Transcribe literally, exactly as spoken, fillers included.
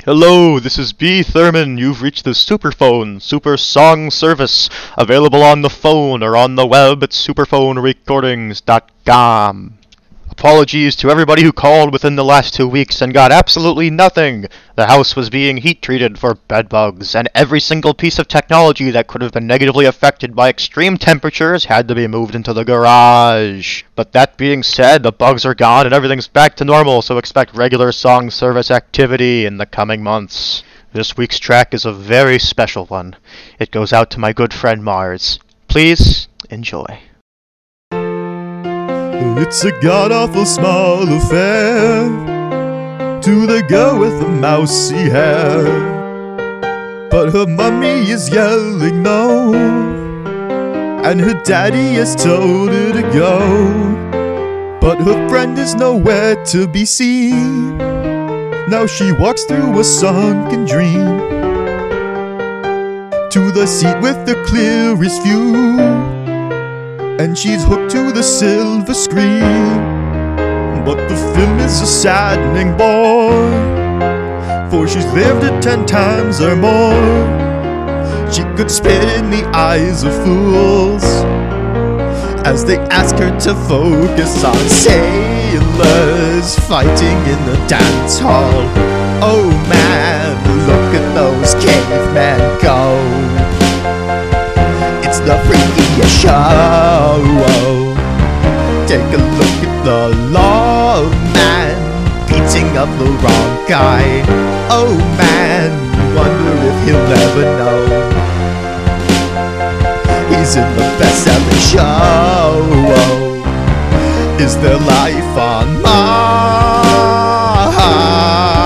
Hello, this is B. Thurman. You've reached the Superphone, Super Song Service, available on the phone or on the web at superphone recordings dot com. Apologies to everybody who called within the last two weeks and got absolutely nothing. The house was being heat treated for bedbugs, and every single piece of technology that could have been negatively affected by extreme temperatures had to be moved into the garage. But that being said, the bugs are gone and everything's back to normal, so expect regular song service activity in the coming months. This week's track is a very special one. It goes out to my good friend Mars. Please enjoy. It's a god-awful small affair to the girl with the mousy hair, but her mummy is yelling no, and her daddy has told her to go, but her friend is nowhere to be seen. Now she walks through a sunken dream to the seat with the clearest view, and she's hooked to the silver screen. But the film is a saddening bore, for she's lived it ten times or more. She could spit in the eyes of fools as they ask her to focus on sailors fighting in the dance hall. Oh man, look at those cavemen go. It's the freakiest show. Take a look at the love man beating up the wrong guy. Oh man, wonder if he'll ever know he's in the best-selling show. Is there life on Mars?